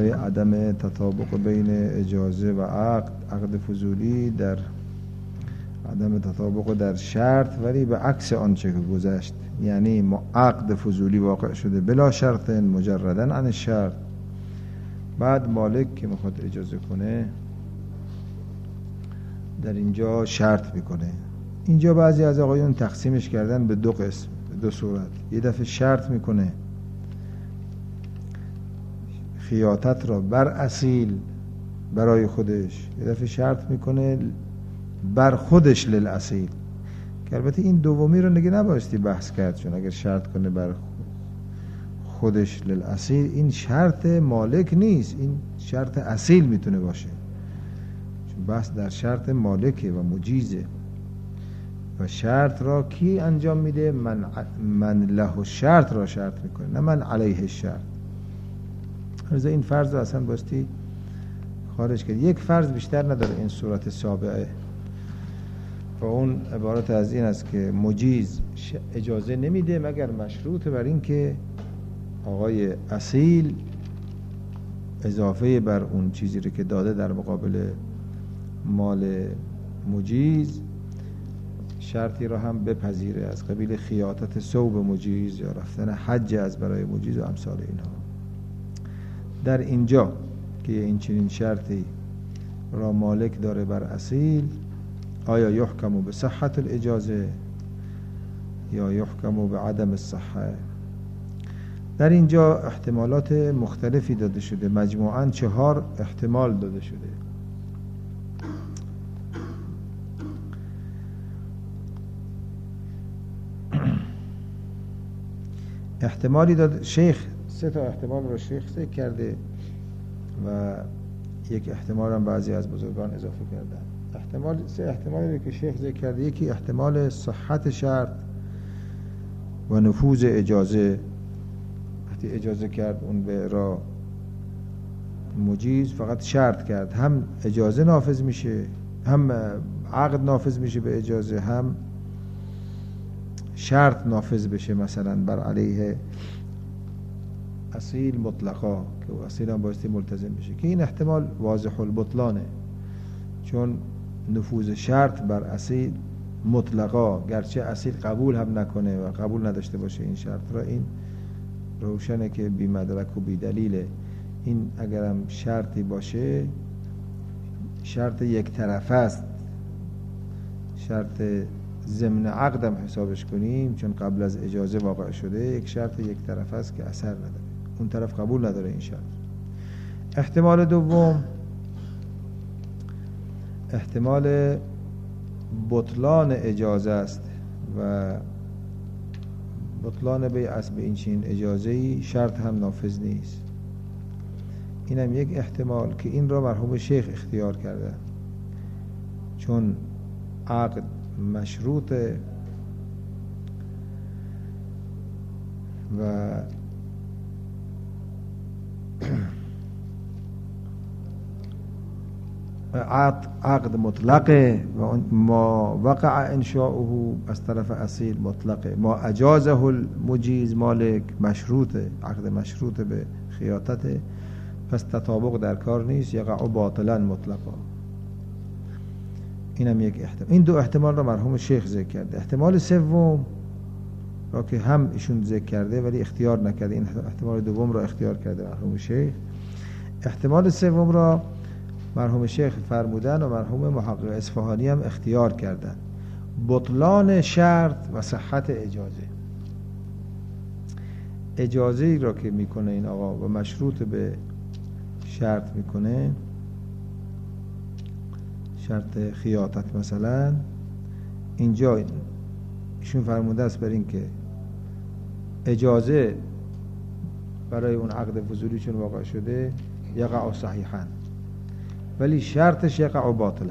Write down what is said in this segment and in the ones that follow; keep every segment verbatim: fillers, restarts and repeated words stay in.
معنای عدم تطابق بین اجازه و عقد، عقد فضولی در عدم تطابق در شرط، ولی به عکس آنچه که گذشت، یعنی عقد فضولی واقع شده بلا شرط مجرداً عن الشرط. بعد مالک که میخواد اجازه کنه در اینجا شرط میکنه. اینجا بعضی از آقایون تقسیمش کردن به دو قسم، به دو صورت. یه دفعه شرط میکنه خیاطت را بر اصیل برای خودش، یه دفعه شرط میکنه بر خودش للاصیل، که البته این دومی رو نگه نبایستی بحث کرد، چون اگر شرط کنه بر خودش للاصیل، این شرط مالک نیست، این شرط اصیل میتونه باشه، چون بحث در شرط مالکه و مجیزه. و شرط را کی انجام میده؟ من, من له شرط را شرط میکنه، نه من علیه شرط. از این فرض رو اصلا باستی خارج کرد. یک فرض بیشتر نداره این صورت سابعه، و اون عبارت از این است که مجیز اجازه نمیده مگر مشروط بر این که آقای اصیل اضافه بر اون چیزی رو که داده در مقابل مال مجیز شرطی را هم بپذیره، از قبیل خیاطت ثوب مجیز یا رفتن حج از برای مجیز و امثال اینها. در اینجا که این چنین شرطی را مالک داره بر اصیل، آیا یحکم به صحت الاجازه یا یحکم به عدم الصحه؟ در اینجا احتمالات مختلفی داده شده، مجموعاً چهار احتمال داده شده. احتمالی داد شیخ، سه تا احتمال رو شیخ ذکر کرده و یک احتمال هم بعضی از بزرگان اضافه کردن. احتمال سه احتمالی که شیخ ذکر کرده، یکی احتمال صحت شرط و نفوذ اجازه، وقتی اجازه کرد اون به را مجیز فقط شرط کرد، هم اجازه نافذ میشه، هم عقد نافذ میشه به اجازه، هم شرط نافذ بشه مثلا بر علیه اصیل مطلقا، که اصیل هم بایستی ملتزم بشه، که این احتمال واضح البطلانه، چون نفوذ شرط بر اصیل مطلقا، گرچه اصیل قبول هم نکنه و قبول نداشته باشه این شرط را، این روشنه که بی مدرک و بی دلیله. این اگرم شرطی باشه شرط یک طرفه است، شرط ضمن عقدم حسابش کنیم، چون قبل از اجازه واقع شده، یک شرط یک طرفه است که اثر نداره، اون طرف قبول نداره این شرط. احتمال دوم احتمال بطلان اجازه است و بطلان بیعت به این چین اجازه‌ای شرط هم نافذ نیست. این هم یک احتمال که این را مرحوم شیخ اختیار کرده، چون عقد مشروطه و عقد, عقد مطلقه و ما وقع انشاؤه از طرف اصیل مطلقه، ما اجازه المجیز مالک مشروطه، عقد مشروطه به خیاطته، پس تطابق در کار نیست، یقع باطلا مطلقا. اینم یک احتمال. این دو احتمال را مرحوم شیخ ذکر کرده. احتمال سوم را که هم ایشون ذکر کرده ولی اختیار نکرده، این احتمال دوم را اختیار کرده مرحوم شیخ. احتمال سوم را مرحوم شیخ فرمودن و مرحوم محقق اصفهانی هم اختیار کردن، بطلان شرط و صحت اجازه. اجازه را که میکنه این آقا و مشروط به شرط میکنه، شرط خیاطت مثلا، اینجا ایشون فرموده است بر این که اجازه برای اون عقد فضولی چون واقع شده یقع صحیحا، ولی شرطش یقع باطلا.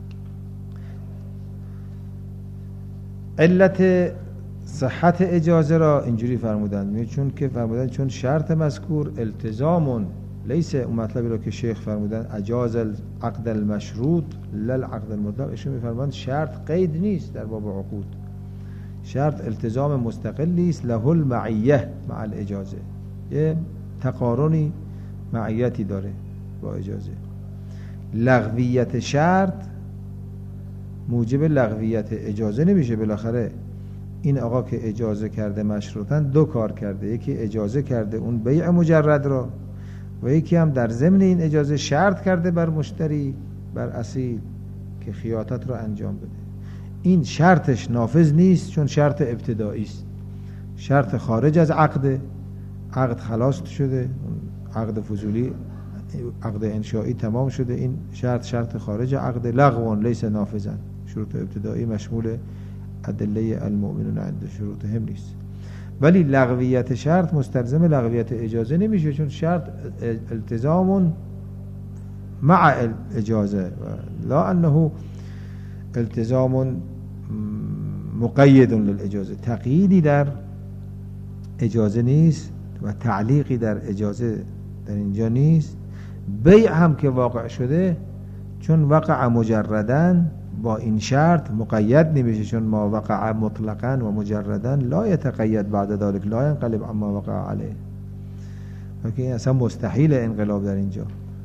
علت صحت اجازه را اینجوری فرمودند، چون که فرمودند چون شرط مذکور التزامون لیس، اون مطلبی را که شیخ فرمودن اجاز العقد المشروط للعقد المطلق، ایشون میفرمایند شرط قید نیست در باب عقود، شرط التزام مستقلی است، له المعیه مع الاجازه، یه تقارنی معیتی داره با اجازه. لغویت شرط موجب لغویت اجازه نمیشه. بالاخره این آقا که اجازه کرده مشروطاً دو کار کرده، یکی اجازه کرده اون بیع مجرد را و یکی هم در ضمن این اجازه شرط کرده بر مشتری، بر اصیل، که خیاطت را انجام بده. این شرطش نافذ نیست چون شرط ابتدایی است، شرط خارج از عقد، عقد خلاص شده، عقد فضولی، عقد انشایی تمام شده، این شرط شرط خارج عقد، لغو لیس نافذا. شروط ابتدایی مشمول ادله المؤمنون عند شروطهم نیست. ولی لغویت شرط مستلزم لغویت اجازه نمیشه، چون شرط التزام مع اجازه لا انه التزام مقید للاجازه. تقییدی در اجازه نیست و تعلیقی در اجازه در اینجا نیست. بیع هم که واقع شده چون وقع مجرداً با این شرط مقید نمیشه، چون ما وقع مطلقاً و مجرداً لا یتقید بعد ذلك لا ينقلب عما وقع علیه. ولی این اصلا مستحیل انقلاب در اینجا.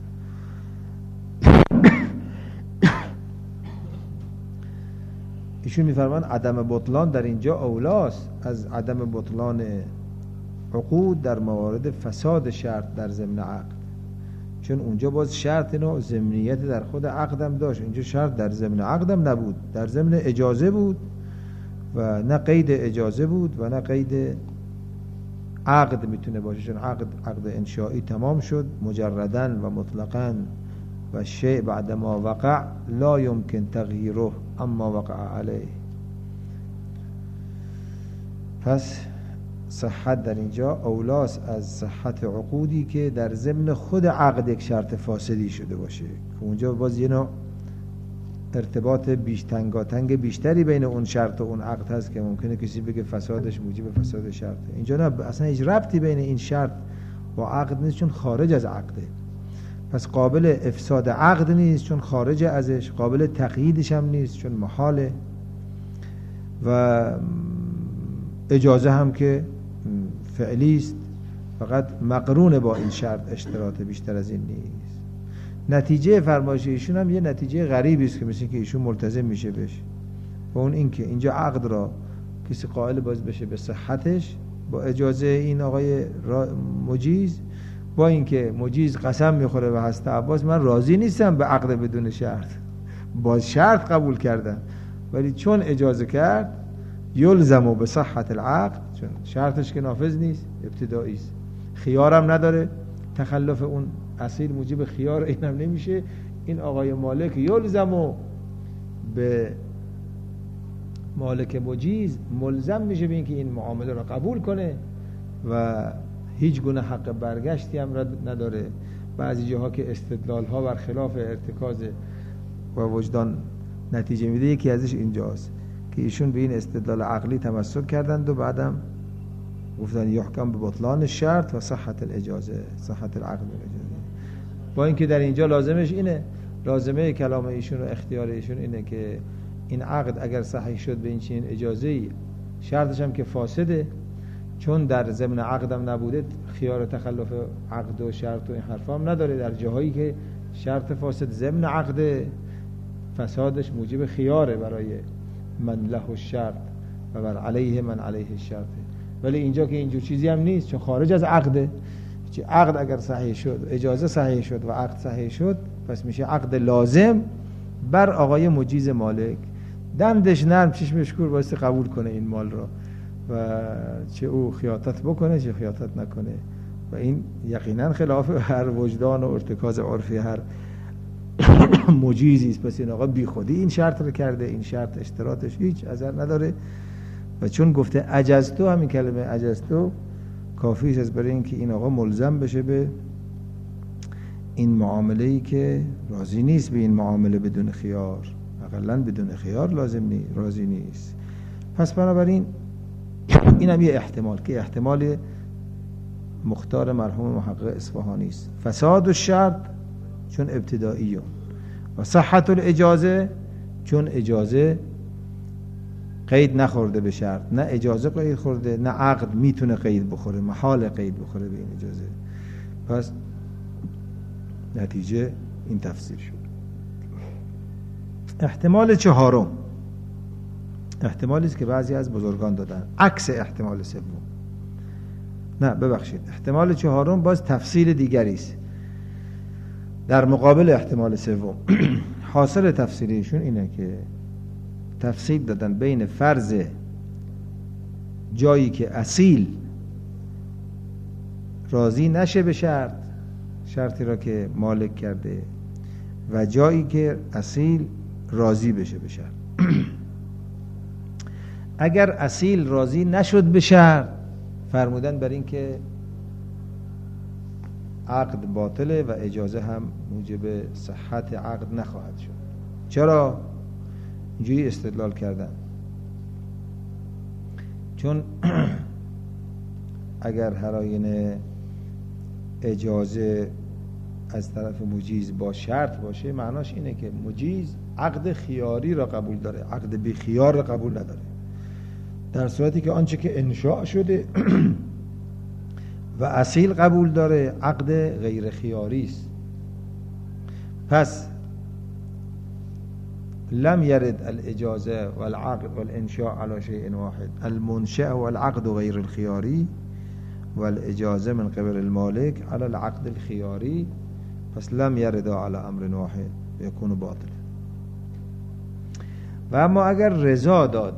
ایشون میفرمان عدم بطلان در اینجا اولاست از عدم بطلان عقود در موارد فساد شرط در ضمن عقد، چون اونجا باز شرط نوع ضمنیت در خود عقدم داشت، اینجا شرط در ضمن عقدم نبود، در ضمن اجازه بود و نه قید اجازه بود و نه قید عقد میتونه باشه، چون عقد عقد انشایی تمام شد مجرداً و مطلقاً و شیء بعد ما وقع لا يمكن تغییره اما وقع علیه. پس صحت در اینجا اولاس از صحت عقودی که در ضمن خود عقد یک شرط فاسدی شده باشه، که اونجا باز یه نوع ارتباط بیش تنگاتنگ بیشتری بین اون شرط و اون عقد هست که ممکنه کسی بگه فسادش موجب فساد شرطه. اینجا نه، اصلا هیچ ربطی بین این شرط با عقد نیست چون خارج از عقده، پس قابل افساد عقد نیست چون خارج ازش، قابل تقییدش هم نیست چون محاله، و اجازه هم که فعلی است، فقط مقرون با این شرط اشتراط، بیشتر از این نیست. نتیجه فرمایش ایشون هم یه نتیجه غریبی است که مثل که ایشون ملتزم میشه بهش، و اون این که اینجا عقد را کسی قائل باز بشه به صحتش با اجازه این آقای مجیز، با اینکه مجیز قسم میخوره به حضرت عباس من راضی نیستم به عقد بدون شرط، باز شرط قبول کردن، ولی چون اجازه کرد یلزمو به صحت العقد، چون شرطش که نافذ نیست، ابتدایی است، خیارم نداره، تخلف اون اصیل موجب خیار اینم نمیشه، این آقای مالک یلزمو به مالک مجیز ملزم میشه به اینکه این معامله را قبول کنه و هیچ گونه حق برگشتی هم نداره. بعضی جاها که استدلال ها بر خلاف ارتکاز و وجدان نتیجه میده، یکی ازش اینجاست که ایشون به این استدلال عقلی تمسک کردند و بعدم گفتن یحکم به بطلان شرط و صحت الاجازه، صحت العقد و الاجازه. با اینکه در اینجا لازمش اینه، لازمه کلام ایشون و اختیار ایشون اینه که این عقد اگر صحیح شد به این چنین اجازه‌ای، شرطش هم که فاسده، چون در ضمن عقدم نبوده، خیار تخلف عقد و شرط و این حرفا هم نداره. در جاهایی که شرط فاسد ضمن عقد، فسادش موجب خیاره برای من له الشرط و بر علیه من علیه الشرط. ولی اینجا که اینجور چیزی هم نیست، چون خارج از عقده. عقد اگر صحیح شد، اجازه صحیح شد و عقد صحیح شد، پس میشه عقد لازم بر آقای مجیز مالک، دندش نرم چشمش کور واسه قبول کنه این مال را، و چه او خیاطت بکنه چه خیاطت نکنه. و این یقینا خلاف هر وجدان و ارتکاز عرفی هر مجیزی است. پس این آقا بی خودی این شرط رو کرده، این شرط اشتراطش هیچ اثر نداره. و چون گفته اجازتو، همین کلمه اجازتو کافی است برای اینکه این آقا ملزم بشه به این معامله‌ای که راضی نیست به این معامله بدون خیار، اقلاً بدون خیار لازم نیست، راضی نیست. پس بنابراین این هم یه احتمال که احتمال مختار مرحوم محقق اصفهانی است. فساد الشرط چون ابتداییه و صحت الاجازه چون اجازه قید نخورده به شرط، نه اجازه قید خورده نه عقد میتونه قید بخوره، محال قید بخوره به این اجازه. پس نتیجه این تفسیر شد. احتمال چهارم احتمالی است که بعضی از بزرگان دادن، عکس احتمال سوم. نه ببخشید، احتمال چهارم باز تفسیر دیگری است در مقابل احتمال سوم. حاصل تفسیریشون اینه که تفسیر دادن بین فرض جایی که اصیل راضی نشه به شرط، شرطی را که مالک کرده، و جایی که اصیل راضی بشه به شرط. اگر اصیل راضی نشد به شرط، فرمودن بر این که عقد باطله و اجازه هم موجب صحت عقد نخواهد شد. چرا؟ اینجوری استدلال کردن چون اگر هر آینه اجازه از طرف مجیز با شرط باشه، معناش اینه که مجیز عقد خیاری را قبول داره، عقد بی خیار را قبول نداره، در صورتی که آنچه که انشاء شده و اصیل قبول داره عقد غیر خیاری است. پس لم يرد الاجازه والعقد والانشاء على شيء واحد، المنشأ والعقد غير الخياري والاجازه من قبل المالك على العقد الخياري، پس لم يرد على امر واحد يكون باطل. و اما اگر رضا داد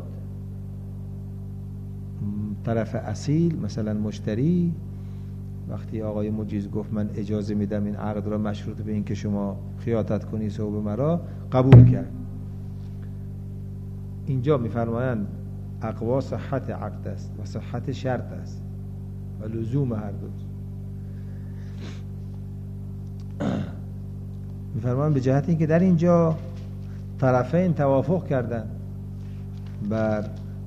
طرف اصیل، مثلا مشتری، وقتی آقای مجیز گفت من اجازه میدم این عقد را مشروط به این که شما خیاطت کنی ثوب مرا، قبول کرد. اینجا میفرمایند اقوا صحت عقد است و صحت شرط است و لزوم هر دو. میفرمایند به جهت این که در اینجا طرفین توافق کردند بر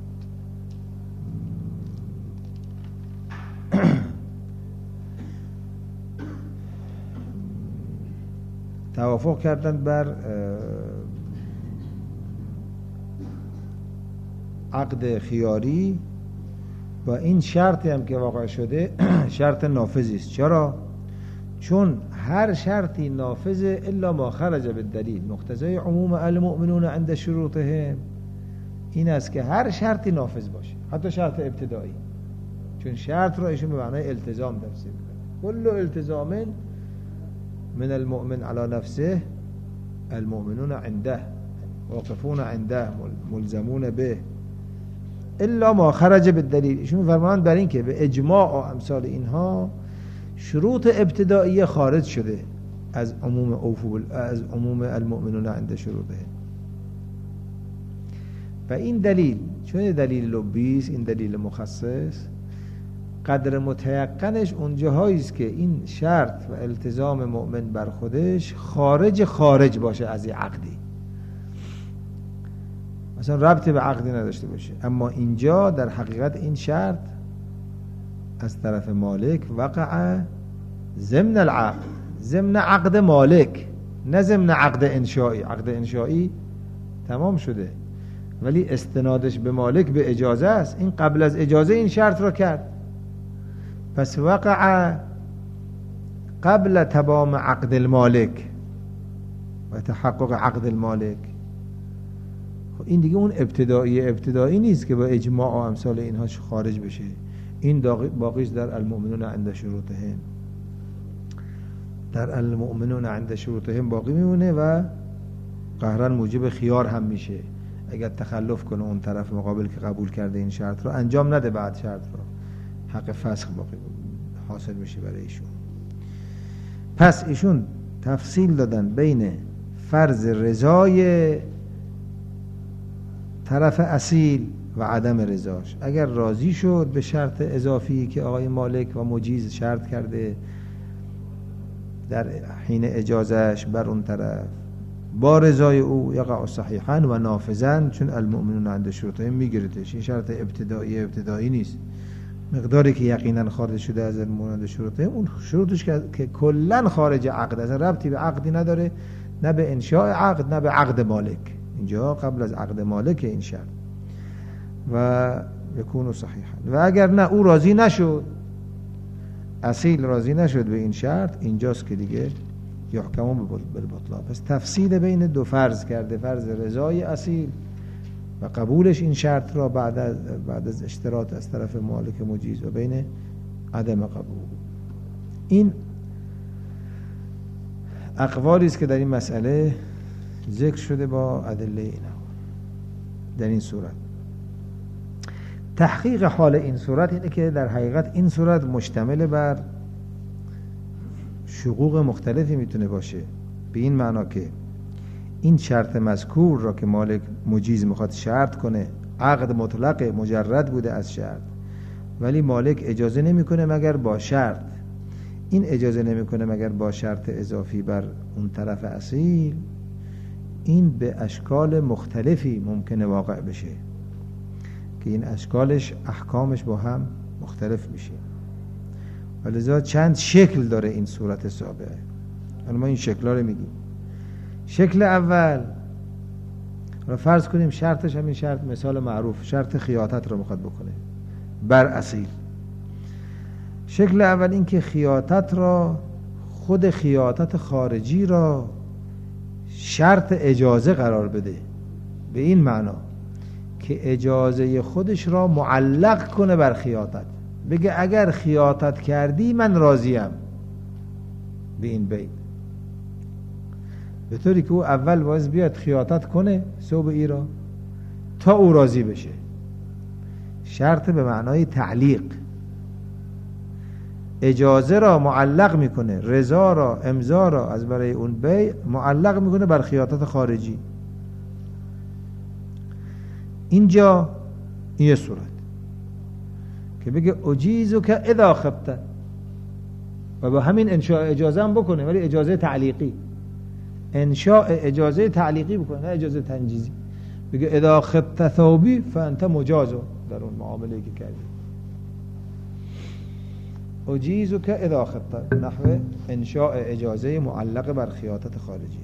توافق کردند بر عقد خیاری و این شرطی هم که واقع شده شرط نافذی است. چرا؟ چون هر شرطی نافذه الا ما خرج بالدلیل. مقتضای عموم المؤمنون عند شروطهم این است که هر شرطی نافذ باشه، حتی شرط ابتدایی، چون شرط را ایشون به معنای التزام تفسیر می‌کنه. کل التزام من المؤمن على نفسه المؤمنون عنده واقفون عنده ملزمون به الا ما خرج بالدلیل. ایشون فرمان بر این که به اجماع و امثال اینها شروط ابتدائیه خارج شده از عموم اوفو از عموم المؤمنون عند شروطه. و این دلیل چون دلیل لبیس، این دلیل مخصص، قدر متیقنش اونجاهایی است که این شرط و التزام مؤمن بر خودش خارج خارج باشه از این عقدی، مثلا ربطی به عقدی نداشته باشه. اما اینجا در حقیقت این شرط از طرف مالک وقع ضمن العقد، ضمن عقد مالک، نه ضمن عقد انشایی. عقد انشایی تمام شده ولی استنادش به مالک به اجازه است. این قبل از اجازه این شرط را کرد، پس وقع قبل تمام عقد المالک و تحقق عقد المالک. این دیگه اون ابتدایی ابتدایی نیست که با اجماع و امثال اینها خارج بشه. این باقیش در المؤمنون عند شروطهم، در المؤمنون عند شروطهم باقی میمونه و قهرن موجب خیار هم میشه اگر تخلف کنه اون طرف مقابل که قبول کرده این شرط رو انجام نده، بعد شرط رو حق فسخ باقی حاصل میشه برای ایشون. پس ایشون تفصیل دادن بین فرض رضای طرف اصیل و عدم رضاش. اگر راضی شد به شرط اضافی که آقای مالک و مجیز شرط کرده در حین اجازهش بر اون طرف، با رضای او یقع صحیحا و نافذا، چون المؤمنون عند شروطهم میگیرتش. این شرط ابتدایی ابتدایی نیست، مقداری که یقینا خارج شده از المؤمنون عند شروطهم اون شروطش که, که کلا خارج عقد، از ربطی به عقدی نداره، نه به انشاء عقد نه به عقد مالک. اینجا قبل از عقد مالک این شرط و یکون صحیحا. و اگر نه او راضی نشد، اصیل راضی نشد به این شرط، اینجاست که دیگه یحکمون بالبطلان. پس تفصیل بین دو فرض کرده، فرض رضای اصیل و قبولش این شرط را بعد از بعد از اشتراط از طرف مالک مجیز و بین عدم قبول. این اقوالی است که در این مسئله ذکر شده با ادله اینا. در این صورت تحقیق حال این صورت اینه که در حقیقت این صورت مشتمل بر شقوق مختلفی میتونه باشه، به این معنا که این شرط مذکور را که مالک مجیز میخواد شرط کنه، عقد مطلق مجرد بوده از شرط، ولی مالک اجازه نمیکنه مگر با شرط. این اجازه نمیکنه مگر با شرط اضافی بر اون طرف اصیل، این به اشکال مختلفی ممکنه واقع بشه که این اشکالش احکامش با هم مختلف میشه، ولذا چند شکل داره این صورت سابقه. حالا ما این شکل‌ها رو میگیم. شکل اول رو فرض کنیم شرطش همین شرط مثال معروف شرط خیاطت رو میخواد بکنه بر اصیل. شکل اول این که خیاطت را، خود خیاطت خارجی را شرط اجازه قرار بده، به این معنا که اجازه خودش را معلق کنه بر خیاطت، بگه اگر خیاطت کردی من راضیم به این بیع، به طوری که او اول باز بیاد خیاطت کنه ثوب ای را تا او راضی بشه. شرط به معنای تعلیق، اجازه را معلق میکنه، رضا را، امضا را از برای اون بیع معلق میکنه بر خیاطت خارجی. اینجا این صورت که بگه اجیزو که اذا خبت، و با همین انشاء اجازه هم بکنه، ولی اجازه تعلیقی، انشاء اجازه تعلیقی بکنه، نه اجازه تنجیزی. بگه اذا خبت ثوبی فانت مجازو در اون معامله که کردی. اجیزو که اذا خبت نحو انشاء اجازه معلق بر خیاطت خارجی.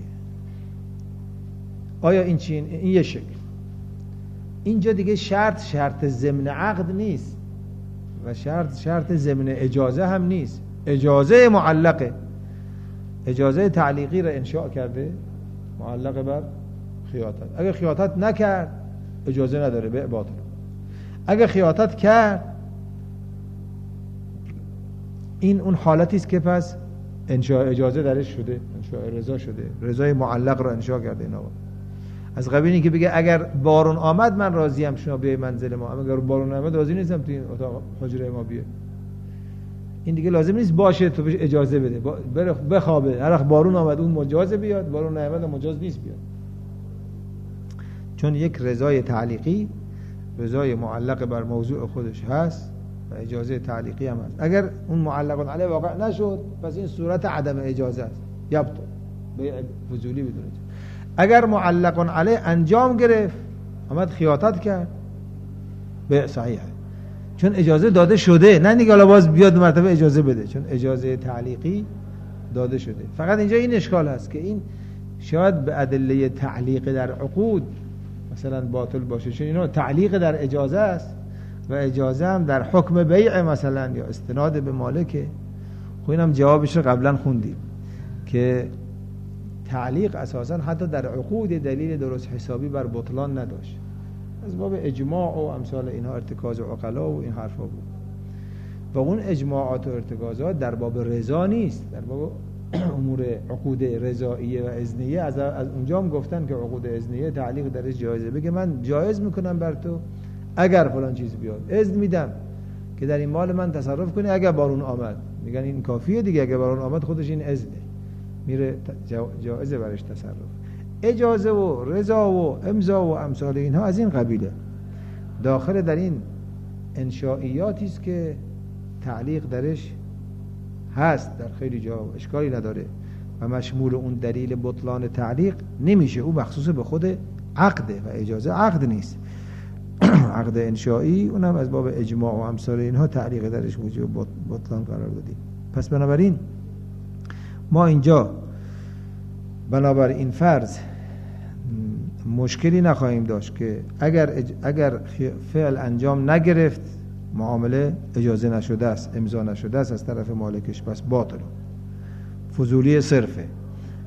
آیا این چی؟ این یه شکل. اینجا دیگه شرط شرط ضمن عقد نیست و شرط شرط ضمن اجازه هم نیست، اجازه معلقه، اجازه تعلیقی را انشاء کرده معلق بر خیاطت. اگر خیاطت نکرد اجازه نداره، بیع باطل. اگر خیاطت کرد این اون حالتی است که پس انشاء اجازه درش شده، انشاء رضا شده، رضای معلق را انشاء کرده. اینا از قبیلی که بگه اگر بارون آمد من راضیم شما به منزل ما، اگر بارون آمد راضی نیستم تو این اتاق حجره ما بیه. این دیگه لازم نیست باشه تو بهش اجازه بده، بره بخوابه، هر وقت بارون آمد اون مجاز بیاد، بارون نیامد مجاز نیست بیاد. چون یک رضای تعلیقی، رضای معلق بر موضوع خودش هست و اجازه تعلیقی هم هست. اگر اون معلق علیه واقع نشد پس این صورت عدم اجازه است، یبطل، به فضولی بدونید. اگر معلق علیه انجام گرفت، آمد خیاطت کرد، به صحیحه، چون اجازه داده شده، نه دیگه حالا باز بیاد مرتبه اجازه بده، چون اجازه تعلیقی داده شده. فقط اینجا این اشکال هست که این شاید به ادله تعلیق در عقود مثلا باطل باشه، چون اینا تعلیق در اجازه است و اجازه هم در حکم بیع مثلا یا استناد به مالکه. خب اینم جوابش رو قبلا خوندیم که تعلیق اساسا حتی در عقود دلیل درست حسابی بر بطلان نداشت، از باب اجماع و امثال اینها، ارتکاز عقلا و این حرفا بود. و اون اجماعات و ارتکازات در باب رضا نیست، در باب امور عقود رضائیه و اذنیه. از از اونجا هم گفتن که عقود اذنیه تعلیق درش جایزه، بگه من جایز میکنم بر تو اگر فلان چیز بیاد، اذن میدم که در این مال من تصرف کنی اگر بارون آمد. میگن این کافیه دیگه، اگر بارون آمد خودش این اذنه، میره جایزه برش تصرف. اجازه و رضا و امضا و امثال اینها از این قبیله، داخل در این انشائیاتی است که تعلیق درش هست در خیلی جا، اشکالی نداره و مشمول اون دلیل بطلان تعلیق نمیشه. او مخصوص به خود عقده و اجازه عقد نیست. عقد انشائی اونم از باب اجماع و امثال اینها تعلیق درش موجب بطلان قرار دادیم. پس بنابراین ما اینجا بنابر این فرض مشکلی نخواهیم داشت که اگر اگر فعل انجام نگرفت، معامله اجازه نشده است، امضا نشده است از طرف مالکش، پس باطل، فضولی صرفه.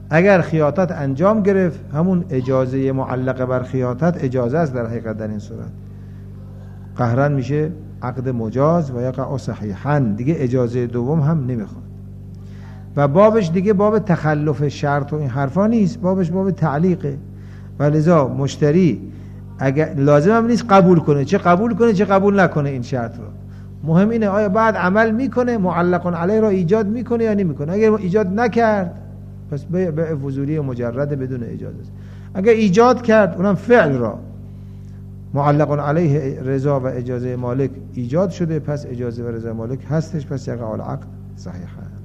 اگر خیاطت انجام گرفت، همون اجازه معلقه بر خیاطت اجازه است در حقیقت در این صورت. قهرن میشه عقد مجاز و یقع صحیحا، دیگه اجازه دوم هم نمیخواد. و بابش دیگه باب تخلف شرط و این حرفا نیست، بابش باب تعلیقه. و لذا مشتری اگر لازم هم نیست قبول کنه، چه قبول کنه چه قبول نکنه این شرط رو. مهم اینه آیا بعد عمل میکنه، معلق علیه را ایجاد میکنه یا نمیکنه. اگر ایجاد نکرد پس بیع بیع فضولی مجرد بدون اجازه است. اگر ایجاد کرد، اونم فعل را معلق علیه رضا و اجازه مالک ایجاد شده، پس اجازه و رضا مالک هستش، پس یقع العقد صحیحه.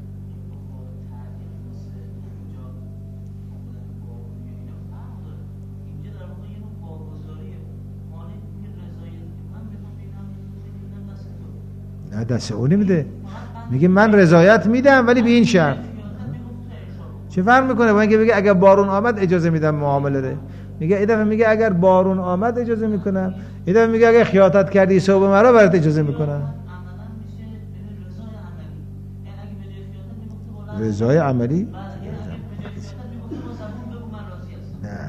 نه دست او نمیده، میگه من رضایت میدم ولی به این شرط. چه فرق میکنه با اینکه بگه اگر بارون آمد اجازه میدم معامله رو؟ میگه این دفعه میگه اگر بارون آمد اجازه میکنم، این دفعه میگه اگر خیاطت کردی صبح مرا برات اجازه میکنم. رضای عملی؟ نه،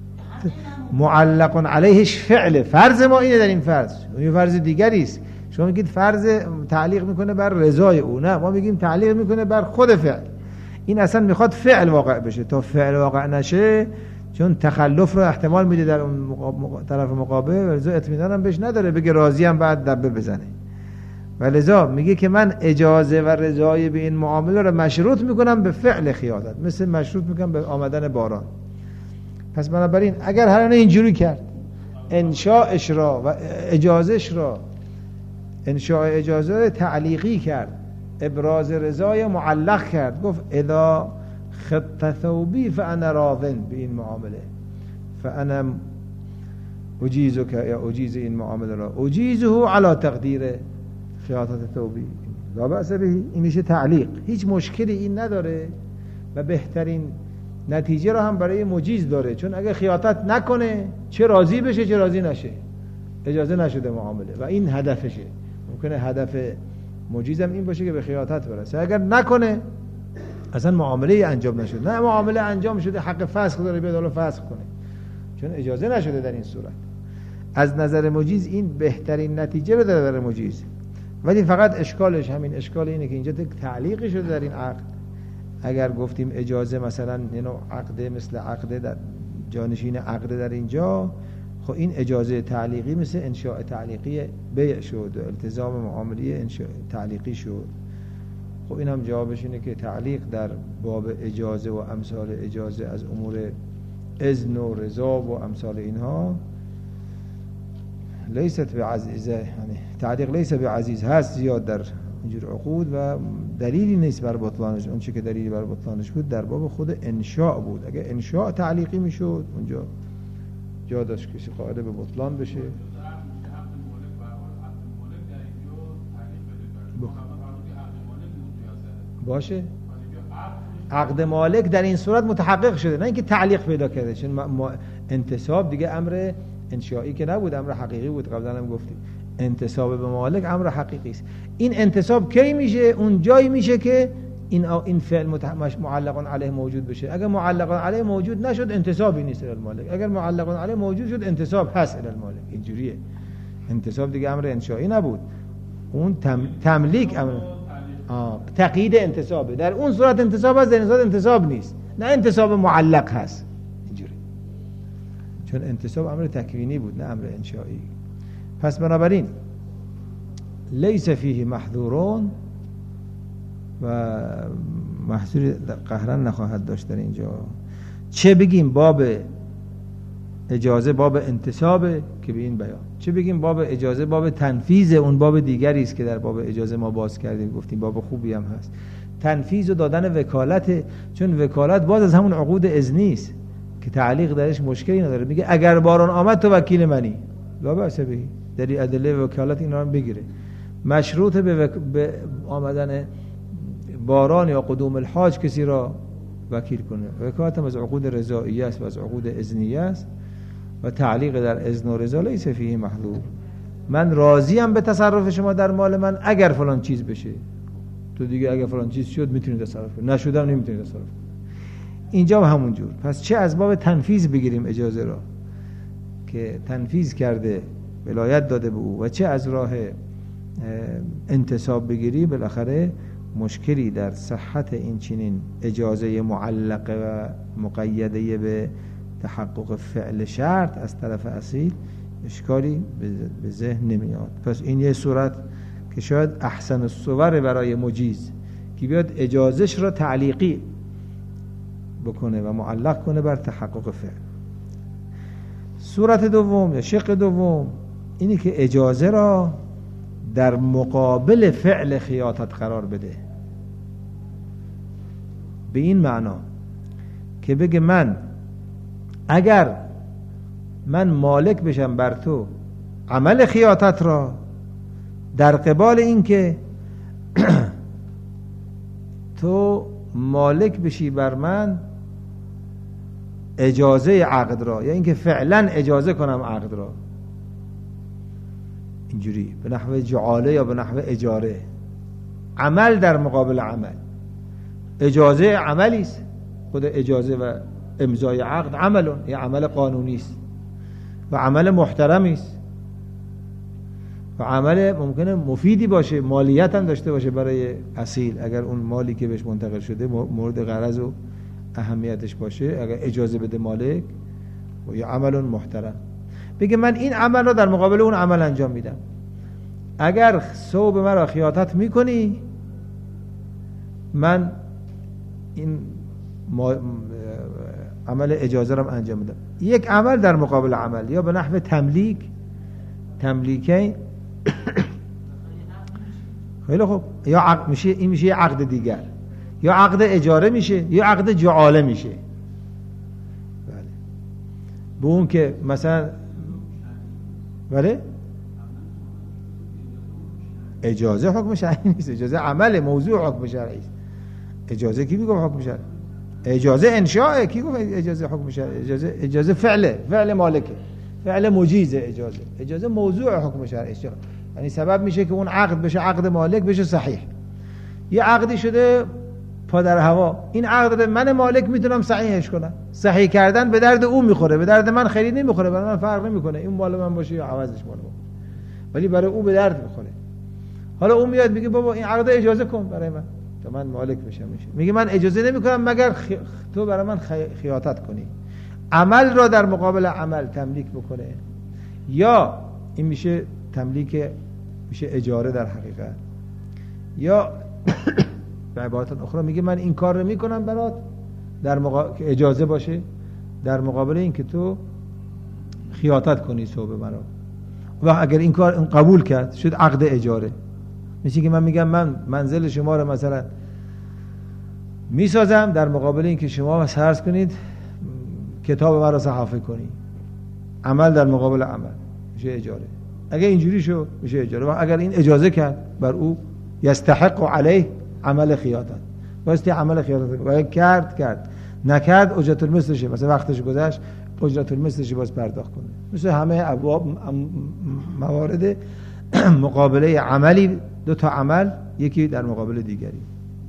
معلق علیهش فعل، فرض ما اینه در این فرض، اون فرض دیگری است. شما میگید فرض تعلیق میکنه بر رضای او، نه ما میگیم تعلیق میکنه بر خود فعل. این اصلا میخواد فعل واقع بشه، تا فعل واقع نشه چون تخلف رو احتمال میده در اون مقابل طرف مقابل، ولذا اطمینان هم بهش نداره بگه راضی هم بعد دبه بزنه. ولذا میگه که من اجازه و رضای به این معامله رو مشروط میکنم به فعل خیاطت، مثل مشروط میکنم به آمدن باران. پس بنابراین اگر هر اینجوری کرد، انشاءش را و اجازهش را، انشاء اجازه تعلیقی کرد، ابراز رضای معلق کرد، گفت اذا خط ثوبی فانا راضن به این معامله، فانا اجیزک یا اجیز این معامله را، اجیزه علی تقدیر خیاطت ثوبی لا بأس به. این میشه تعلیق، هیچ مشکلی این نداره و بهترین نتیجه را هم برای مجیز داره، چون اگه خیاطت نکنه چه راضی بشه چه راضی نشه، اجازه نشده معامله و این هدفشه. ممکنه هدف مجیزم این باشه که به خیاطت برسه، اگر نکنه اصلا معامله انجام نشد. نه معامله انجام شده، حق فسخ داره، بیاد حالا فسخ کنه، چون اجازه نشده در این صورت. از نظر مجیز این بهترین نتیجه رو داره در مجیز. ولی فقط اشکالش همین اشکال اینه که اینجا تعلیقی شده در این عقد. اگر گفتیم اجازه مثلا اینو عقده مثل عقده در جانشین عقده در اینجا، خب این اجازه تعلیقی مثل انشاء تعلیقی بیع شد و التزام معاملی انشاء تعلیقی شد. خب این هم جوابش اینه که تعلیق در باب اجازه و امثال اجازه از امور اذن و رضا و امثال اینها لیست به عزیزه، یعنی تعلیق لیست به عزیز، هست زیاد در اینجور عقود و دلیلی نیست بر بطلانش. اون چه که دلیلی بر بطلانش بود در باب خود انشاء بود. اگه انشاء تعلیقی میشد اونجا جا داشت کسی قاعده به بطلان بشه. باشه عقد مالک در این صورت متحقق شده، نه اینکه تعلیق پیدا کرده، چون ما انتصاب دیگه امر انشایی که نبود، امر حقیقی بود. قبلا هم گفتیم انتصاب به مالک امر حقیقی است. این انتصاب کی میشه؟ اون جایی میشه که این این فعل معلق علیه موجود بشه. اگر معلق علیه موجود نشد انتصابی نیست الی المالک، اگر معلق علیه موجود شد انتصاب هست الی المالک. اینجوریه، انتصاب دیگه امر انشایی نبود، اون تم... تملیک امر آه تقیید انتصابه. در اون صورت انتصاب هست، در این صورت انتصاب نیست، نه انتصاب معلق هست اینجوری، چون انتصاب امر تکوینی بود نه امر انشایی. پس بنابراین لیس فیه محذورون و محذور قهرن نخواهد داشت در اینجا. چه بگیم باب اجازه باب انتصابه که به این بیان، چه بگیم باب اجازه باب تنفیذ، اون باب دیگری است که در باب اجازه ما باز کردیم، گفتیم باب خوبی هم هست. تنفیذ و دادن وکالت، چون وکالت باز از همون عقود اذنی است که تعلیق درش مشکلی نداره. میگه اگر باران آمد تو وکیل منی، لا بأس به. در ادله وکالت اینا هم بگیره، مشروط به, وک... به آمدن باران یا قدوم الحاج کسی را وکیل کنه. وکالت هم از عقود رضائیه است و از عقود اذنیه است و تعلیق در اذن و رضا لیس فیه محذور. من راضیم به تصرف شما در مال من اگر فلان چیز بشه، تو دیگه اگر فلان چیز شد میتونید تصرف کنی، نشدم نمیتونید تصرف کنی. اینجا همون جور. پس چه از باب تنفیذ بگیریم اجازه را که تنفیذ کرده ولایت داده به او و چه از راه انتصاب بگیری، بالاخره مشکلی در صحت این چنین اجازه معلقه و مقیده به تحقق فعل شرط از طرف اصیل اشکالی به ذهن نمیاد. پس این یه صورت که شاید احسن الصور برای مجیز که بیاد اجازش را تعلیقی بکنه و معلق کنه بر تحقق فعل. صورت دوم یا شق دوم اینی که اجازه را در مقابل فعل خیاطت قرار بده، به این معنا که بگه من اگر من مالک بشم بر تو عمل خیاطت را، در قبال این که تو مالک بشی بر من اجازه عقد را، یا اینکه فعلا اجازه کنم عقد را، اینجوری به نحو جعاله یا به نحو اجاره. عمل در مقابل عمل. اجازه عملی است، خود اجازه و امضای عقد عملون، یه عمل قانونی است و عمل محترمی است و عمل ممکنه مفیدی باشه، مالیت هم داشته باشه برای اصیل، اگر اون مالی که بهش منتقل شده مورد غرض و اهمیتش باشه، اگر اجازه بده مالک، و یه عمل محترم. بگه من این عمل رو در مقابل اون عمل انجام میدم، اگر ثوب مرا خیاطت میکنی من این عمل اجازه رو انجام میدم. یک عمل در مقابل عمل، یا به نحو تملیک، تملیکین خیلی خوب، یا عقد میشه، این میشه یه عقد دیگر، یا عقد اجاره میشه، یا عقد جعاله میشه. بله، به اون که مثلا بله اجازه حکم شرعی نیست، اجازه عمل موضوع حکم شرعی است. اجازه کی میگه حکم شرعی؟ اجازه انشاء، کی گفت اجازه حکم شرعی؟ اجازه اجازه فعله، فعل مالکه، فعل مجیزه. اجازه اجازه موضوع حکم شرعی است، یعنی سبب میشه که اون عقد بشه عقد مالک، بشه صحیح. یه عقدی شده پادر هوا، این عقد من مالک میتونم صحیحش کنم، صحیح کردن به درد اون میخوره، به درد من خیلی نمیخوره، برای من فرق نمیکنه این مال من باشه یا عوضش مال من، ولی برای او به درد میخوره. حالا اون میاد میگه بابا این عقد اجازه کن برای من تا من مالک بشم. میشه میگه من اجازه نمیکنم مگر خی... تو برای من خی... خیاطت کنی. عمل را در مقابل عمل تملیک بکنه، یا این میشه تملیک، میشه اجاره در حقیقت، یا به عبارت اخرى میگه من این کار رو میکنم برات در مقابل که اجازه باشه، در مقابل این که تو خیاطت کنی ثوب مرا. و اگر این کار اون قبول کرد شد عقد اجاره. میشه که من میگم من منزل شما رو مثلا میسازم در مقابل این که شما فرض کنید کتاب مرا صحافه کنی. عمل در مقابل عمل میشه اجاره. اگر اینجوری شو میشه اجاره. و اگر این اجازه کرد بر او یستحق علیه عمل خیاطت، واسه عمل خیاطت و کرد کرد نکرد اجرت المثلش، مثلا وقتش گذشت اجرت المثلش باز پرداخت کنه. مثل همه ابواب موارد مقابله عملی، دو تا عمل یکی در مقابل دیگری.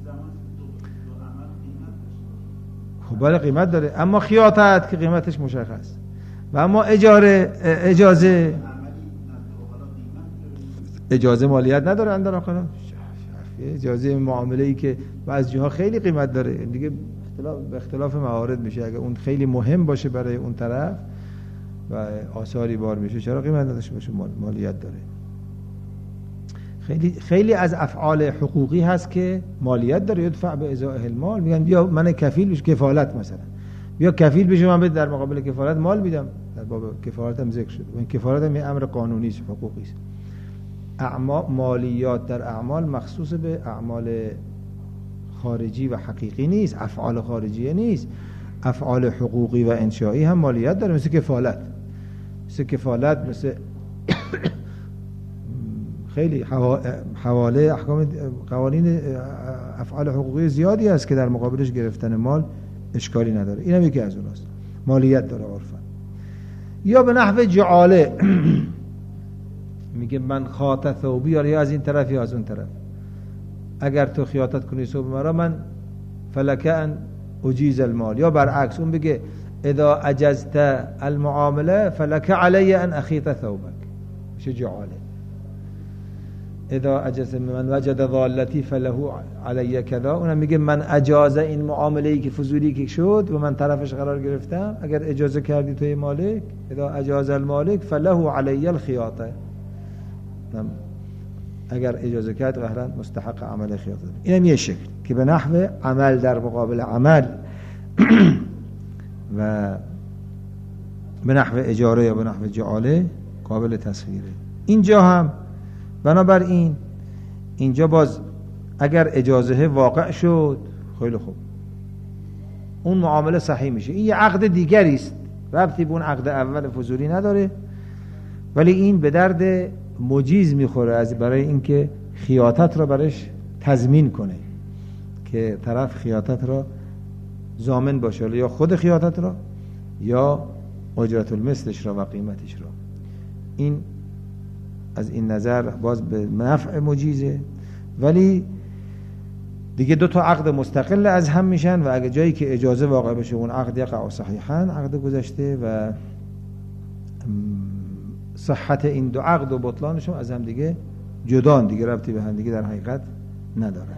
خب بله قیمت داره، اما خیاطت که قیمتش مشخص، و اما اجاره اجازه اجازه مالیت نداره اندر آخر. اجازه معامله ای که بعضی جاها خیلی قیمت داره دیگه، اختلاف به اختلاف موارد میشه. اگه اون خیلی مهم باشه برای اون طرف و آثاری بار میشه، چرا قیمت نداشته باشه؟ مالیت داره. خیلی خیلی از افعال حقوقی هست که مالیت داره، یدفع به ازاء المال. میگن بیا من کفیل بش، کفالت مثلا، بیا کفیل بشم من در مقابل کفالت مال میدم. در باب کفالت هم ذکر شد. این کفالت هم یه امر قانونی است، حقوقی است. اعمال مالیات در اعمال مخصوص به اعمال خارجی و حقیقی نیست، افعال خارجی نیست، افعال حقوقی و انشایی هم مالیات داره، مثل کفالت، مثل کفالت مثل خیلی حواله احکام قوانین افعال حقوقی زیادی هست که در مقابلش گرفتن مال اشکالی نداره. اینم یکی از اوناست، مالیات داره عرفا. یا به نحو جعاله میگه من خاطت ثوبی، یا از این طرف یا از اون طرف، اگر تو خیاطت کنی ثوب مرا من فلکه ان اجیز المال، یا برعکس اون بگه اذا اجزت المعامله فلك علی ان اخیط ثوبک، میشه جعاله. اذا اجاز من وجد ضالتی فله علی کذا، اونم میگه من اجازه این معامله‌ای که فضولی که شد و من طرفش قرار گرفتم، اگر اجازه کردی توی مالک، اذا اجاز المالک فله علی الخیاطه، اگر اجازه کرد قهرن مستحق عمل خیاطه. اینم یه شکل که به نحو عمل در مقابل عمل و به نحو اجاره یا به نحو جعاله قابل تصویره. اینجا هم بنابراین اینجا باز اگر اجازه واقع شد خیلی خوب، اون معامله صحیح میشه. این یه عقد دیگری است، ربطی به اون عقد اول فضولی نداره، ولی این به درد مجیز میخوره از برای اینکه خیاطت را برش تضمین کنه، که طرف خیاطت را ضامن باشه، یا خود خیاطت را یا اجرت المثلش را و قیمتش را. این از این نظر باز به نفع مجیزه، ولی دیگه دو تا عقد مستقل از هم میشن و اگه جایی که اجازه واقع بشه اون عقد یقع صحیحاً، عقد گذشته و صحت این دو عقد و بطلانشون از هم دیگه جدان، دیگه ربطی به هم دیگه در حقیقت نداره.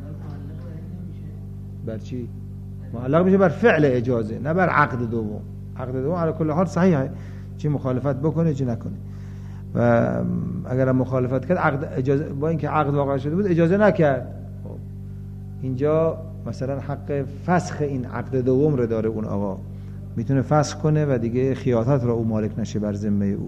بر چی؟ معلق میشه بر فعل اجازه، نه بر عقد دوم. عقد دوم علی کل حال صحیحه، چی مخالفت بکنه چی نکنه، و اگر مخالفت کرد عقد اجازه، با اینکه عقد واقع شده بود اجازه نکرد، خب اینجا مثلا حق فسخ این عقد دوم رو داره اون آقا، میتونه فسخ کنه و دیگه خیاطت را او مالک نشه بر ذمه او.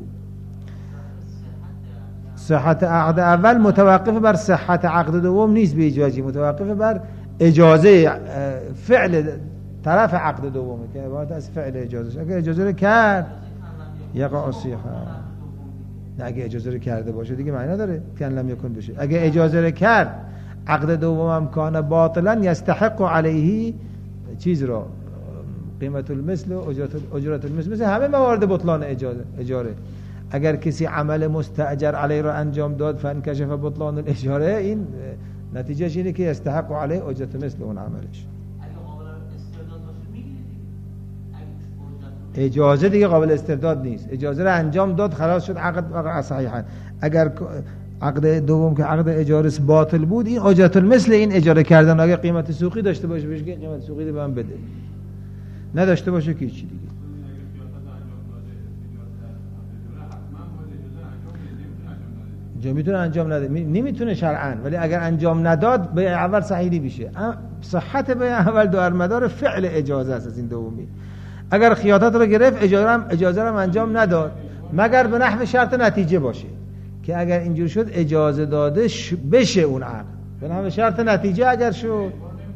صحت عقد اول متوقف بر صحت عقد دوم نیست به هیچ وجه، متوقف بر اجازه فعل طرف عقد دومه که عبارت از فعل اجازه. اگر اجازه رو کرد یقع صحیحا، نه اگه اجازه رو کرده باشه دیگه معنی نداره که لم یکن بشه. اگه اجازه رو کرد عقد دوم هم کان باطلا یستحق علیه چیز را قیمت المثل و اجرت اجرت المثل، مثل همه موارد بطلان اجازه اجاره. اگر کسی عمل مستاجر علیه را انجام داد فانکشف بطلان الاجاره، این نتیجهش اینه که یستحق علیه اجرت مثل اون عملش. اجازه دیگه قابل استرداد نیست، اجازه را انجام داد خلاص شد عقد صحیحا. اگر عقد دوم که عقد اجاره باطل بود، این اجرت المثل این اجاره کردن اگه قیمت سوقی داشته باشه بهش که قیمت سوقی به من بده، نداشته باشه که چی دیگه. جا میتونه انجام نده، نمیتونه شرعاً، ولی اگر انجام نداد به اول صحیح میشه. صحت به اول دو مدار فعل اجازه است از این دومی. اگر خیاطت رو گرفت اجازه هم اجازه رو انجام نداد مگر به نحو شرط نتیجه باشه، که اگر اینجور شد اجازه داده بشه اون عقد به نحو شرط نتیجه. اگر شد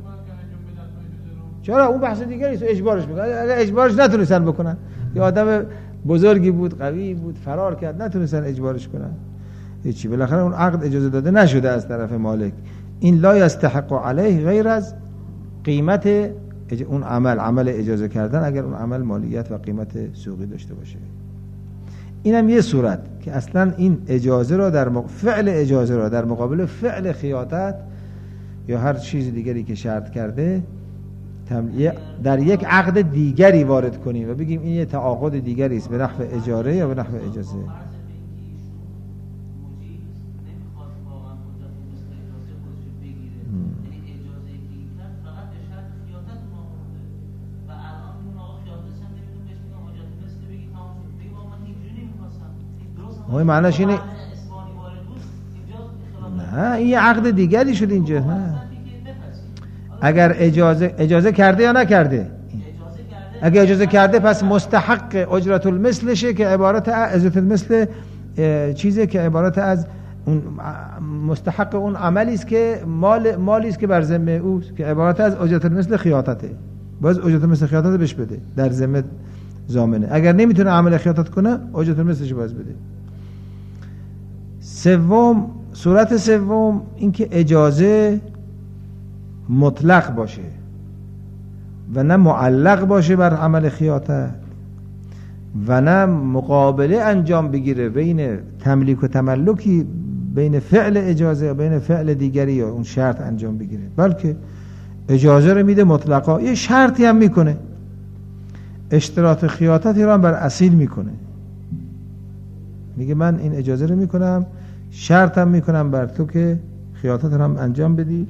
چرا اون بحث دیگری است، اجبارش میکنه. اگر اجبارش نتونستن بکنن، یه آدم بزرگی بود قوی بود فرار کرد نتونستن اجبارش کنن هیچی، بالاخره اون عقد اجازه داده نشده از طرف مالک. این لا یستحق علیه غیر از قیمت اون عمل، عمل اجازه کردن اگر اون عمل مالیت و قیمت سوقی داشته باشه. اینم یه صورت که اصلا این اجازه را در مق... فعل اجازه را در مقابل فعل خیاطت یا هر چیز دیگری که شرط کرده در یک عقد دیگری وارد کنیم و بگیم این یه تعاقد دیگری است به نحو اجاره یا به نحو اجازه. ما معنیش اینه نه این یه عقد دیگری شد اینجا. نه اگر اجازه اجازه کرده یا نکرده، اگر اجازه کرده پس مستحق اجرت المثلشه که عبارت از اجرت المثل چیزی که عبارت از اون مستحق اون عملی است که مال مالی است که بر ذمه اوست که عبارت از اجرت المثل خیاطته، باز اجرت المثل خیاطت بهش بده در ذمه ضامنه. اگر نمیتونه عمل خیاطت کنه اجرت المثلش باز بده. سوم، صورت سوم این که اجازه مطلق باشه و نه معلق باشه بر عمل خیاطت و نه مقابله انجام بگیره بین تملیک و تملکی، بین فعل اجازه و بین فعل دیگری یا اون شرط انجام بگیره، بلکه اجازه رو میده مطلقا، یه شرطی هم میکنه، اشتراط خیاطتی رو هم بر اصیل میکنه، میگه من این اجازه رو میکنم، شرطم میکنم بر تو که خیاطت رو هم انجام بدی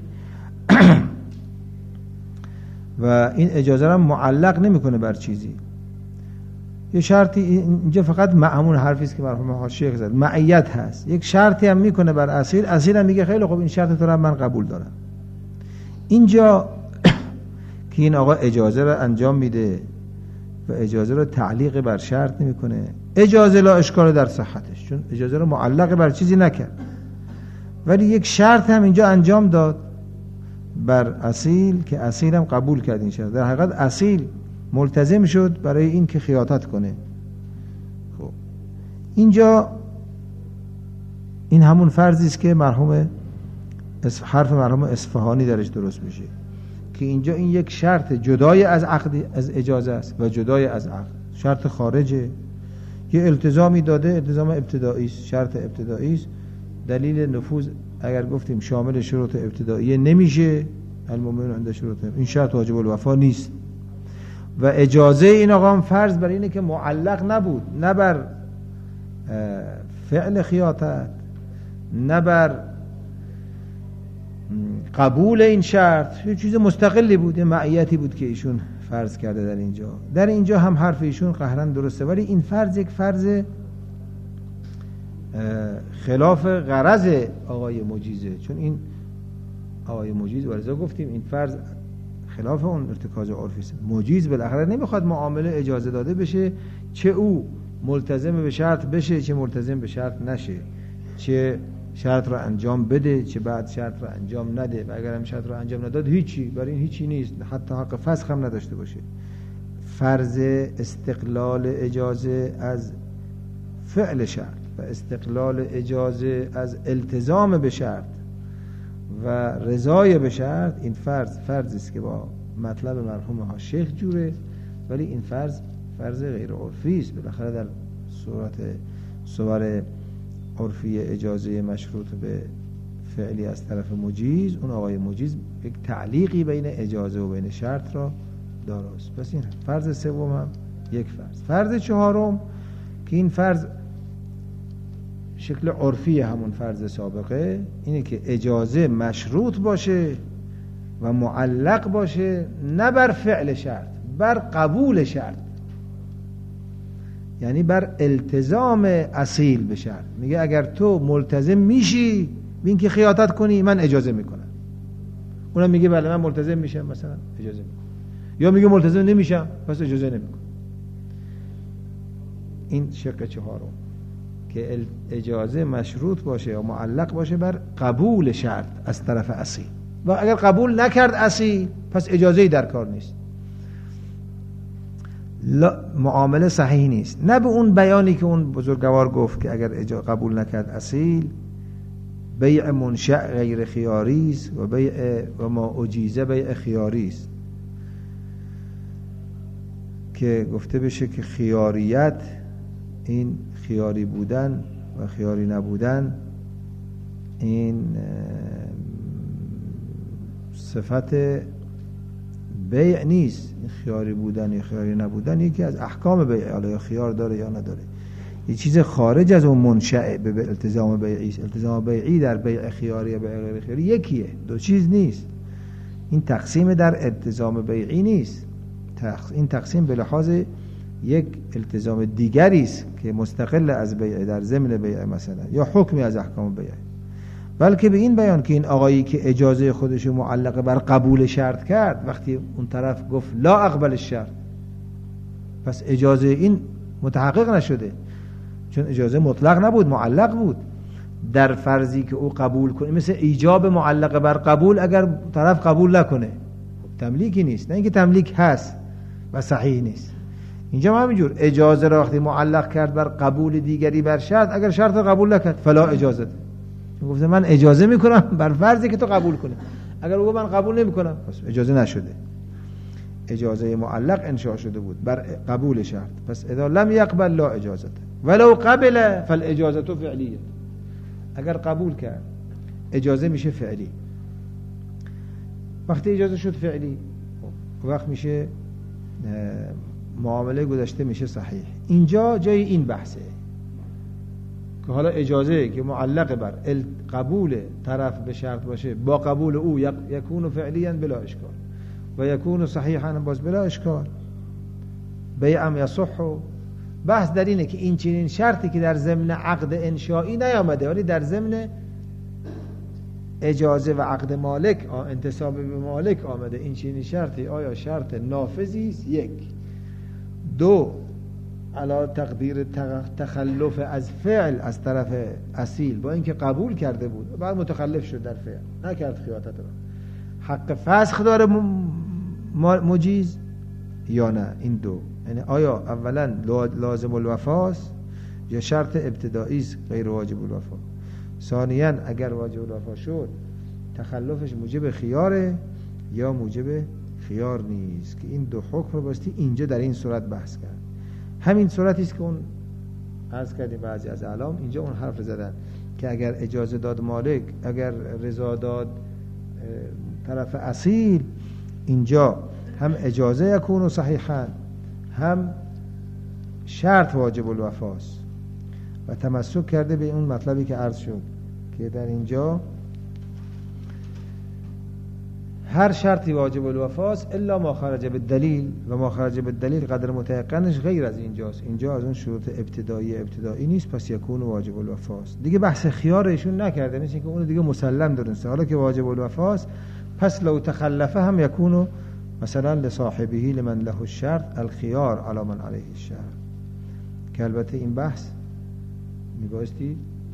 و این اجازه رو هم معلق نمیکنه بر چیزی. یه شرطی اینجا فقط معمول حرفی است که مرحوم حاشیه زد، معیت هست، یک شرطی هم میکنه بر اصیل، اصیل هم میگه خیلی خوب این شرط تو رو من قبول دارم. اینجا که این آقا اجازه رو انجام میده و اجازه رو تعلیق بر شرط نمیکنه، اجازه لا اشکال در صحتش، چون اجازه رو معلق بر چیزی نکرد، ولی یک شرط هم اینجا انجام داد بر اصیل که اصیل هم قبول کرد این شرط. در حقیقت اصیل ملتزم شد برای این که خیاطت کنه. خب اینجا این همون فرضی است که مرحوم حرف مرحوم اصفهانی درش درست میشه که اینجا این یک شرط جدای از عقد، از اجازه است و جدای از عقد، شرط خارجه، یه التزامی داده، التزام ابتدایی است، شرط ابتدایی است، دلیل نفوذ اگر گفتیم شامل شروط ابتداییه نمیشه، المؤمنون عند شروطهم، این شرط واجب الوفا نیست. و اجازه این آقا هم فرض بر اینه که معلق نبود، نه بر فعل خیاطت، نه بر قبول این شرط، یه چیز مستقلی بود، یه معیتی بود که ایشون فرض کرده در اینجا. در اینجا هم حرف ایشون قهرن درسته، ولی این فرض یک فرض خلاف غرض آقای مجیزه، چون این آقای مجیز ورزا گفتیم این فرض خلاف اون ارتکاز عرفی است. مجیز بالاخره نمیخواد معامله اجازه داده بشه، چه او ملتزم به شرط بشه چه ملتزم به شرط نشه، چه شرط رو انجام بده چه بعد شرط رو انجام نده، و اگر هم شرط رو انجام نداد هیچی، برای این هیچی نیست، حتی حق فسخ هم نداشته باشه. فرض استقلال اجازه از فعل شرط و استقلال اجازه از التزام به شرط و رضای به شرط، این فرض فرضی است که با مطلب مرحوم ها شیخ جوره، ولی این فرض فرض غیر عرفی است. بالاخره در صورت صور عرفی اجازه مشروط به فعلی از طرف مجیز، اون آقای مجیز یک تعلیقی بین اجازه و بین شرط را داراست. پس این فرض سوم هم یک فرض. فرض چهارم که این فرض شکل عرفی همون فرض سابقه، اینه که اجازه مشروط باشه و معلق باشه نه بر فعل شرط، بر قبول شرط، یعنی بر التزام اصیل به شرط. میگه اگر تو ملتزم میشی بین که خیاطت کنی من اجازه میکنم، اونم میگه بله من ملتزم میشم مثلا اجازه میکنم، یا میگه ملتزم نمیشم پس اجازه نمیکنم. این شق چهارم که اجازه مشروط باشه یا معلق باشه بر قبول شرط از طرف اصیل، و اگر قبول نکرد اصیل پس اجازه‌ای در کار نیست، معامله صحیح نیست. نه به اون بیانی که اون بزرگوار گفت که اگر اجازه قبول نکرد اصیل بیع منشأ غیر خیاری است و بیع و ما اجیزه بیع خیاری است، که گفته بشه که خیاریت این خیاری بودن و خیاری نبودن این صفت بیع نیست، خیاری بودن یا خیاری نبودن یکی از احکام بیع، حالا یا خیار داره یا نداره، یه چیز خارج از اون منشأ به التزام بیعی است. التزام بیعی در بیع خیاری یا بیع غیر خیاری یکیه، دو چیز نیست. این تقسیم در التزام بیعی نیست، این تقسیم به لحاظ یک التزام دیگری است که مستقل از بیع در ضمن بیع مثلا یا حکمی از احکام بیع، بلکه به این بیان که این آقایی که اجازه خودش معلق بر قبول شرط کرد، وقتی اون طرف گفت لا اقبل الشرط، پس اجازه این متحقق نشده، چون اجازه مطلق نبود، معلق بود در فرضی که او قبول کنه، مثل ایجاب معلق بر قبول اگر طرف قبول نکنه تملیکی نیست، نه اینکه تملیک هست و صحیح نیست. اینجا هم همینجور اجازه را وقتی معلق کرد بر قبول دیگری بر شرط، اگر شرط را قبول نکرد فلا اجازه، گفته من اجازه میکنم بر فرضی که تو قبول کنی، اگر او من قبول نمیکنم پس اجازه نشده، اجازه معلق انشاء شده بود بر قبول شرط، پس اذا لم يقبل لا اجازه ولو قبل فالاجازه فعلیه، اگر قبول کرد اجازه میشه فعلی. وقتی اجازه شد فعلی، وقت میشه معامله گذشته میشه صحیح. اینجا جای این بحثه که حالا اجازه که معلق بر قبول طرف به شرط باشه، با قبول او یکون فعلیا بلا اشکال و یکون صحیحا باز بلا اشکال، بیعم یصح. بحث در اینه که این چنین شرطی که در ضمن عقد انشایی نیامده ولی در ضمن اجازه و عقد مالک انتساب به مالک آمده، این چنین شرطی آیا شرط نافذی است؟ یک. دو، علا تقدیر تخلف از فعل از طرف اصیل، با اینکه قبول کرده بود بعد متخلف شد در فعل، نکرد خیاطت را، حق فسخ داره مجیز یا نه؟ این دو، یعنی آیا اولا لازم الوفاست یا شرط ابتدایی است غیر واجب الوفا؟ ثانیاً اگر واجب الوفا شد تخلفش موجب خیاره یا موجب خیار نیست، که این دو حکم رو باستی اینجا در این صورت بحث کرد. همین صورتی است که اون عرض کردیم بعضی از اعلام اینجا اون حرف زدن که اگر اجازه داد مالک، اگر رضا داد طرف اصیل، اینجا هم اجازه یکون و صحیحا هم شرط واجب الوفاست و تمسک کرده به اون مطلبی که عرض شد که در اینجا هر شرطی واجب الوفاست الا ما خرج بالدلیل و ما خرج بالدلیل قدر متيقنش غیر از اینجاست. اینجا از اون شروط ابتدایی ابتدایی نیست، پس یکون واجب الوفاست. دیگه بحث خیارشون نکرده، میشه که اون دیگه مسلم درسته. حالا که واجب الوفاست پس لو تخلفه هم یکونو مثلا لصاحبه لمن له الشرط الخيار على من عليه الشرط، که البته این بحث میبایستی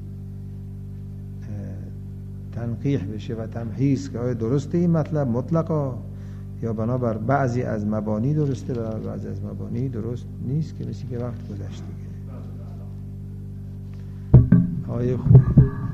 تنقیح بشه و تمحیص که آیا درسته این مطلب مطلقا یا بنابر بعضی از مبانی درسته و بعضی از مبانی درست نیست، که مثل که وقت گذشت دیگه. آیه خوب